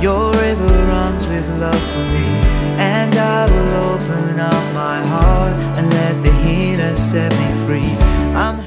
Your river runs with love for me, and I will open up my heart and let the healer set me free. I'm